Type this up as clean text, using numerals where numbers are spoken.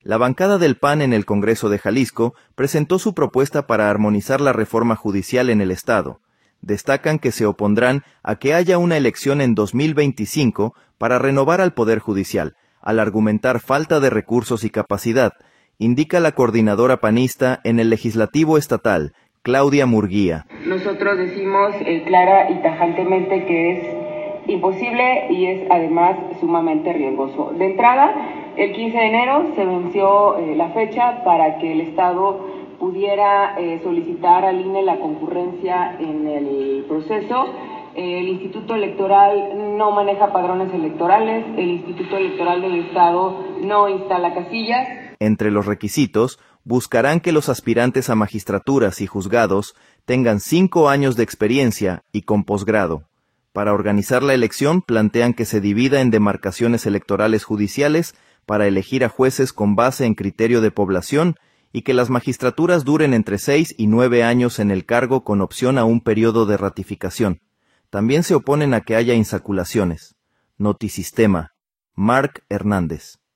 La bancada del PAN en el Congreso de Jalisco presentó su propuesta para armonizar la reforma judicial en el Estado. Destacan que se opondrán a que haya una elección en 2025 para renovar al Poder Judicial, al argumentar falta de recursos y capacidad, indica la coordinadora panista en el Legislativo Estatal, Claudia Murguía. Nosotros decimos clara y tajantemente que es imposible y es además sumamente riesgoso. De entrada, el 15 de enero se venció la fecha para que el Estado pudiera solicitar al INE la concurrencia en el proceso. El Instituto Electoral no maneja padrones electorales, el Instituto Electoral del Estado no instala casillas. Entre los requisitos, buscarán que los aspirantes a magistraturas y juzgados tengan 5 años de experiencia y con posgrado. Para organizar la elección, plantean que se divida en demarcaciones electorales judiciales para elegir a jueces con base en criterio de población y que las magistraturas duren entre 6 y 9 años en el cargo con opción a un periodo de ratificación. También se oponen a que haya insaculaciones. Notisistema. Marc Hernández.